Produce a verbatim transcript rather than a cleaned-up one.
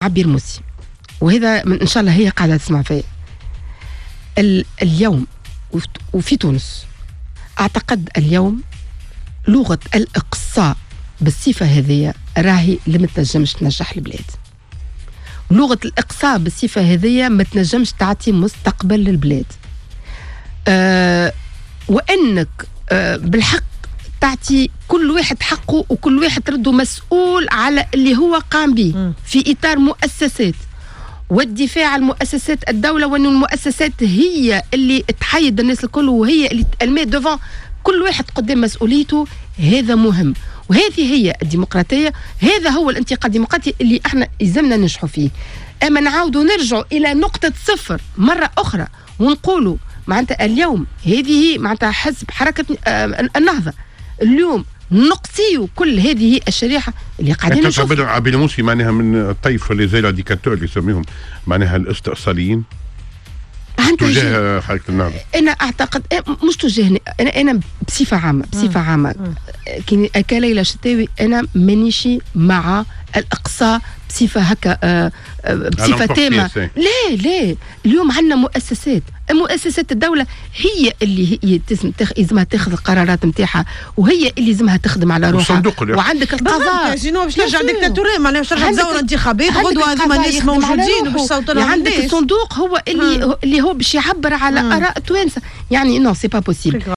عبير موسي، وهذا من ان شاء الله هي قاعده تسمع فيا اليوم وفي تونس. اعتقد اليوم لغه الاقصاء بالصفه هذه راهي اللي ما تنجمش تنجح البلاد. لغه الاقصاء بالصفه هذه ما تنجمش تعطي مستقبل للبلاد. أه وانك أه بالحق تعطي كل واحد حقه وكل واحد رده مسؤول على اللي هو قام به في اطار مؤسسات، والدفاع عن مؤسسات الدوله، وان المؤسسات هي اللي تحيد الناس الكل وهي اللي المي دوفون كل واحد قدام مسؤوليته. هذا مهم، وهذه هي الديمقراطيه، هذا هو الانتقال الديمقراطي اللي احنا يلزمنا ننجحوا فيه. اما نعاودوا نرجعوا الى نقطه صفر مره اخرى ونقولوا معناتها اليوم هذه معناتها حزب حركه آه النهضه اليوم نقصيوا كل هذه الشريحه اللي قاعدين نشوفوا. عبير موسي معناها من الطيف اللي زي الديكاتور اللي يسميهم معناها الاستئصاليين تجاه حركه النهضه. انا اعتقد مش تجاهني انا انا بصفه عامه بصفه عامه كليلى شتاوي انا مانيشي مع الاقصاء بصفه هكا آه بصفه تامه. لا لا اليوم عندنا مؤسسات، مؤسسات الدوله هي اللي هي لازمها تاخذ القرارات نتاعها، وهي اللي لازمها تخدم على روحها. وعندك القضاء شنو باش ترجع ديكتاتوريه معناها باش ترجع تزور انتخابات غدوه هذوما الناس موجودين وباش تصوتوا لهم. عندك الصندوق هو اللي اللي هو باش يعبر على اراء التوانسه. يعني نو سي با بوسيبل.